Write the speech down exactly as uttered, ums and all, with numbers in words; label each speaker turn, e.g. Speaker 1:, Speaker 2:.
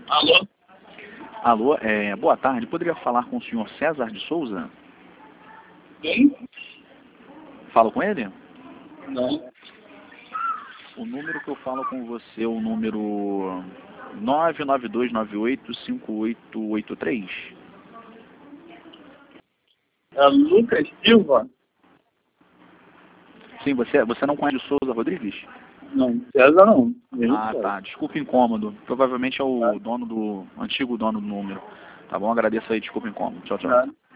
Speaker 1: Alô?
Speaker 2: Alô, é, boa tarde. Poderia falar com o senhor César de Souza?
Speaker 1: Quem?
Speaker 2: Falo com ele?
Speaker 1: Não.
Speaker 2: O número que eu falo com você é o número nove nove dois nove oito cinco oito oito três.
Speaker 1: É Lucas Silva?
Speaker 2: Sim, você, você não conhece o Souza Rodrigues?
Speaker 1: Não, César não. Eu
Speaker 2: Ah,
Speaker 1: não
Speaker 2: tá. Desculpa o incômodo. Provavelmente é
Speaker 1: Tá.
Speaker 2: o dono do, antigo dono do número. Tá bom? Agradeço aí, desculpa o incômodo. Tchau, tchau.
Speaker 1: Tá.